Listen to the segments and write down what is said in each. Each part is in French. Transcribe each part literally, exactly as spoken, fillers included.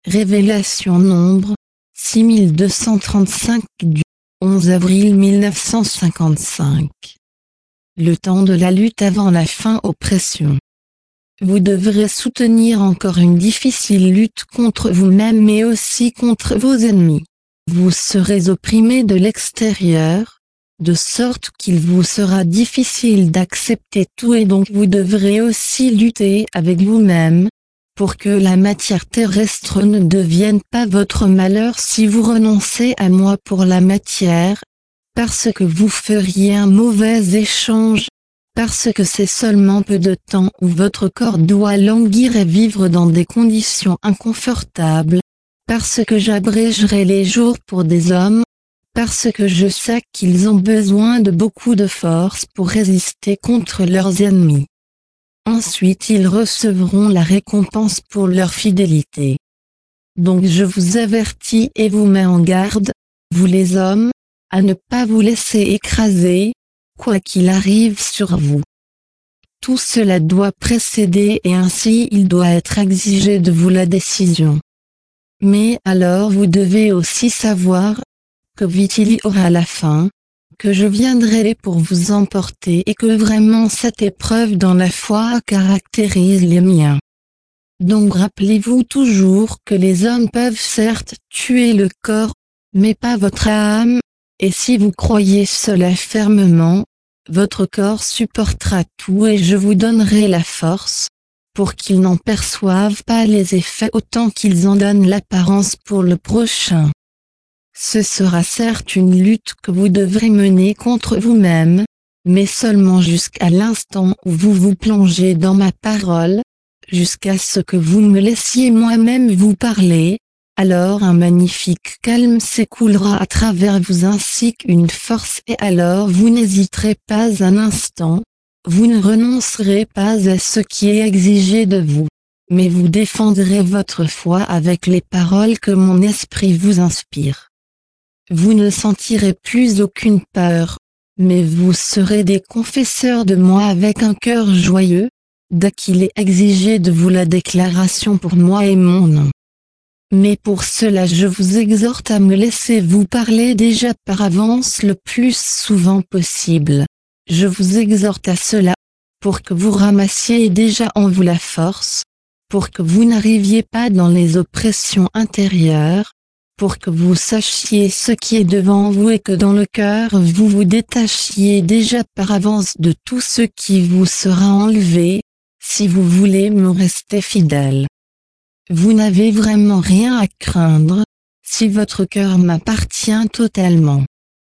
Révélation Nombre, six mille deux cent trente-cinq du onze avril mille neuf cent cinquante-cinq. Le temps de la lutte avant la fin oppression. Vous devrez soutenir encore une difficile lutte contre vous-même mais aussi contre vos ennemis. Vous serez opprimé de l'extérieur, de sorte qu'il vous sera difficile d'accepter tout et donc vous devrez aussi lutter avec vous-même, pour que la matière terrestre ne devienne pas votre malheur si vous renoncez à moi pour la matière, parce que vous feriez un mauvais échange, parce que c'est seulement peu de temps où votre corps doit languir et vivre dans des conditions inconfortables, parce que j'abrégerai les jours pour des hommes, parce que je sais qu'ils ont besoin de beaucoup de force pour résister contre leurs ennemis. Ensuite ils recevront la récompense pour leur fidélité. Donc je vous avertis et vous mets en garde, vous les hommes, à ne pas vous laisser écraser, quoi qu'il arrive sur vous. Tout cela doit précéder et ainsi il doit être exigé de vous la décision. Mais alors vous devez aussi savoir, que vite il y aura la fin, que je viendrai pour vous emporter et que vraiment cette épreuve dans la foi caractérise les miens. Donc rappelez-vous toujours que les hommes peuvent certes tuer le corps, mais pas votre âme, et si vous croyez cela fermement, votre corps supportera tout et je vous donnerai la force, pour qu'ils n'en perçoivent pas les effets autant qu'ils en donnent l'apparence pour le prochain. Ce sera certes une lutte que vous devrez mener contre vous-même, mais seulement jusqu'à l'instant où vous vous plongez dans ma parole, jusqu'à ce que vous me laissiez moi-même vous parler, alors un magnifique calme s'écoulera à travers vous ainsi qu'une force et alors vous n'hésiterez pas un instant, vous ne renoncerez pas à ce qui est exigé de vous, mais vous défendrez votre foi avec les paroles que mon esprit vous inspire. Vous ne sentirez plus aucune peur, mais vous serez des confesseurs de moi avec un cœur joyeux, dès qu'il est exigé de vous la déclaration pour moi et mon nom. Mais pour cela je vous exhorte à me laisser vous parler déjà par avance le plus souvent possible. Je vous exhorte à cela, pour que vous ramassiez déjà en vous la force, pour que vous n'arriviez pas dans les oppressions intérieures, pour que vous sachiez ce qui est devant vous et que dans le cœur vous vous détachiez déjà par avance de tout ce qui vous sera enlevé, si vous voulez me rester fidèle. Vous n'avez vraiment rien à craindre, si votre cœur m'appartient totalement.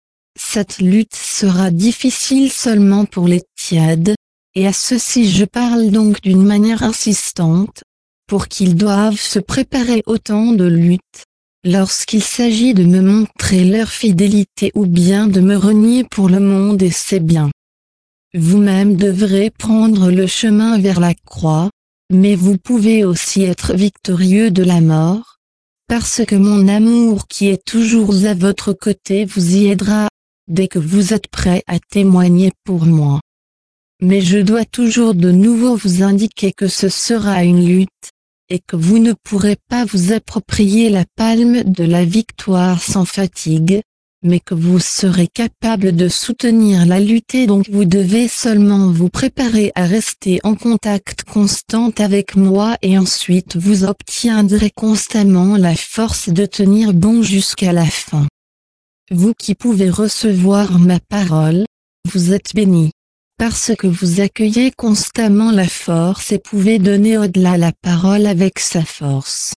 Cette lutte sera difficile seulement pour les tièdes, et à ceux-ci je parle donc d'une manière insistante, pour qu'ils doivent se préparer au temps de lutte, lorsqu'il s'agit de me montrer leur fidélité ou bien de me renier pour le monde et ses biens. Vous-même devrez prendre le chemin vers la croix, mais vous pouvez aussi être victorieux de la mort, parce que mon amour qui est toujours à votre côté vous y aidera, dès que vous êtes prêt à témoigner pour moi. Mais je dois toujours de nouveau vous indiquer que ce sera une lutte, et que vous ne pourrez pas vous approprier la palme de la victoire sans fatigue, mais que vous serez capable de soutenir la lutte et donc vous devez seulement vous préparer à rester en contact constant avec moi et ensuite vous obtiendrez constamment la force de tenir bon jusqu'à la fin. Vous qui pouvez recevoir ma parole, vous êtes bénis, parce que vous accueillez constamment la force et pouvez donner au-delà la parole avec sa force.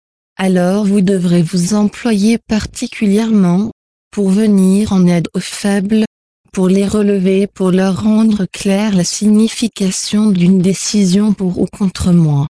Alors vous devrez vous employer particulièrement, pour venir en aide aux faibles, pour les relever, pour leur rendre claire la signification d'une décision pour ou contre moi.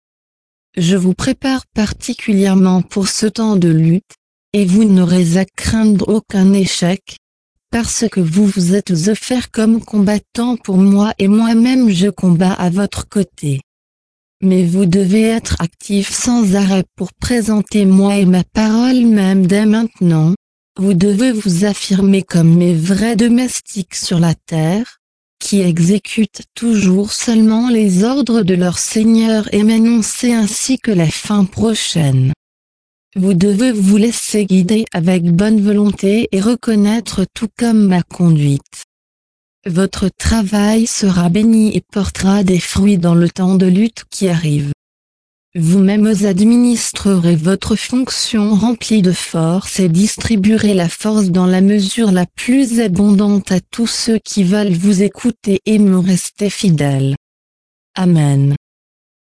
Je vous prépare particulièrement pour ce temps de lutte, et vous n'aurez à craindre aucun échec, parce que vous vous êtes offerts comme combattants pour moi et moi-même je combats à votre côté. Mais vous devez être actifs sans arrêt pour présenter moi et ma parole même dès maintenant. Vous devez vous affirmer comme mes vrais domestiques sur la terre, qui exécutent toujours seulement les ordres de leur Seigneur et m'annoncer ainsi que la fin prochaine. Vous devez vous laisser guider avec bonne volonté et reconnaître tout comme ma conduite. Votre travail sera béni et portera des fruits dans le temps de lutte qui arrive. Vous-même administrerez votre fonction remplie de force et distribuerez la force dans la mesure la plus abondante à tous ceux qui veulent vous écouter et me rester fidèles. Amen.